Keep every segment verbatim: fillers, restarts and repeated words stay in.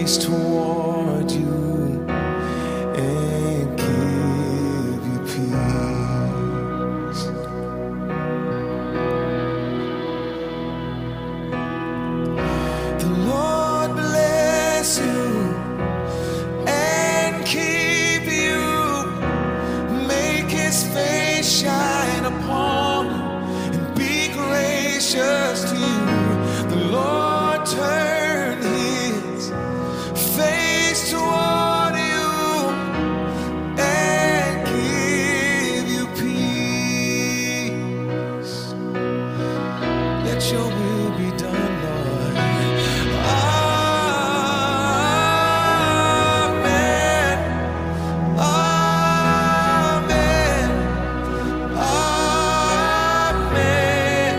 face toward you and give you peace. The Lord bless you and keep you, make his face shine upon you and be gracious to you. The Lord turn his face toward you and give you peace. Let your will be done, Lord. Amen. Amen. Amen.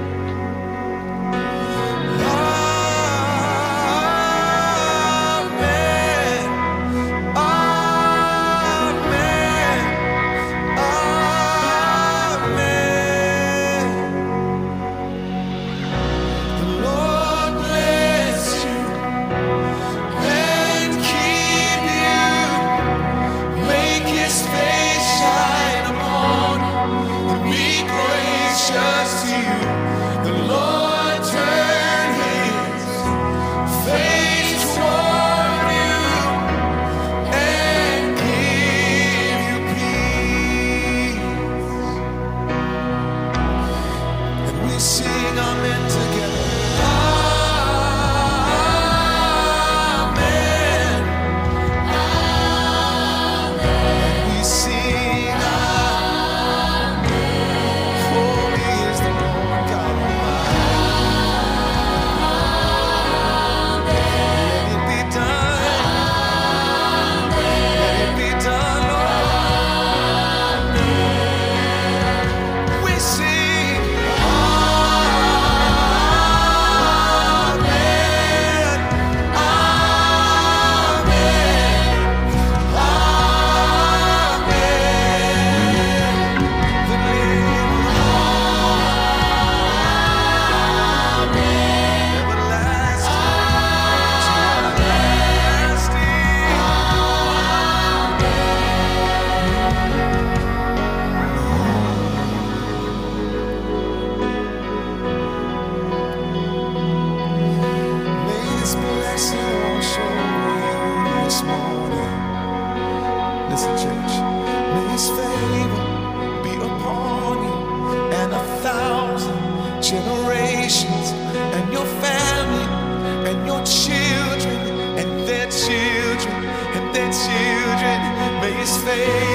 Sing amen together. Amen. Amen. We sing amen. Holy is the Lord God Almighty. Let it be done. Let it be done, Lord. We sing. Listen, church, may his favor be upon you and a thousand generations, and your family, and your children, and their children, and their children. May his favor